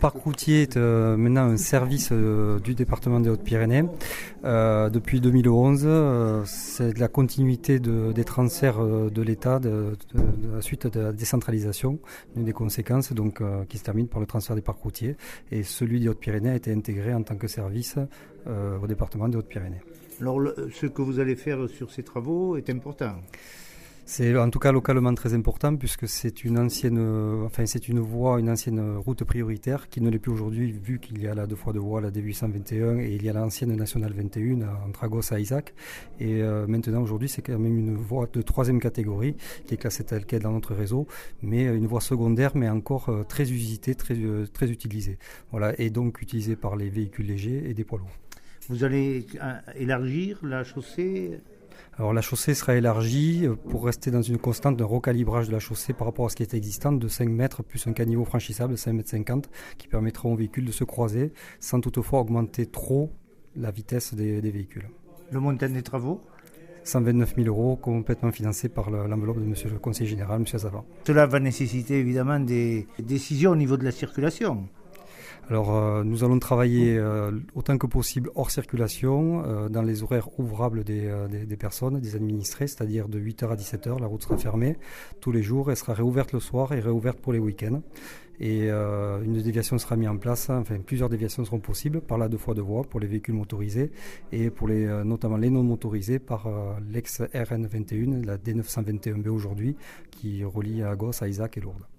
parc routier est maintenant un service du département des Hautes-Pyrénées. Depuis 2011, c'est de la continuité des transferts de l'État de la suite de la décentralisation, une des conséquences donc, qui se termine par le transfert des parcs routiers. Et celui des Hautes-Pyrénées a été intégré en tant que service au département des Hautes-Pyrénées. Alors ce que vous allez faire sur ces travaux est important. C'est en tout cas localement très important puisque c'est une ancienne route prioritaire qui ne l'est plus aujourd'hui vu qu'il y a la 2x2 voies, la D821 et il y a l'ancienne nationale 21 entre Agos à Isaac. Et maintenant aujourd'hui c'est quand même une voie de 3e catégorie qui est classée telle qu'elle dans notre réseau, mais une voie secondaire mais encore très usitée, très utilisée. Voilà, et donc utilisée par les véhicules légers et des poids lourds. Vous allez élargir la chaussée ? Alors la chaussée sera élargie pour rester dans une constante de recalibrage de la chaussée par rapport à ce qui est existant de 5 mètres plus un caniveau franchissable de 5,50 m qui permettront aux véhicules de se croiser sans toutefois augmenter trop la vitesse des véhicules. Le montant des travaux ? 129 000 € complètement financés par l'enveloppe de monsieur le conseiller général, monsieur Azava. Cela va nécessiter évidemment des décisions au niveau de la circulation. Alors nous allons travailler autant que possible hors circulation, dans les horaires ouvrables des personnes, des administrés, c'est-à-dire de 8h à 17h, la route sera fermée tous les jours, elle sera réouverte le soir et réouverte pour les week-ends. Et une déviation sera mise en place, enfin plusieurs déviations seront possibles par la 2x2 voies pour les véhicules motorisés et pour notamment les non motorisés par l'ex-RN21, la D921B aujourd'hui, qui relie à Agos, à Isaac et Lourdes.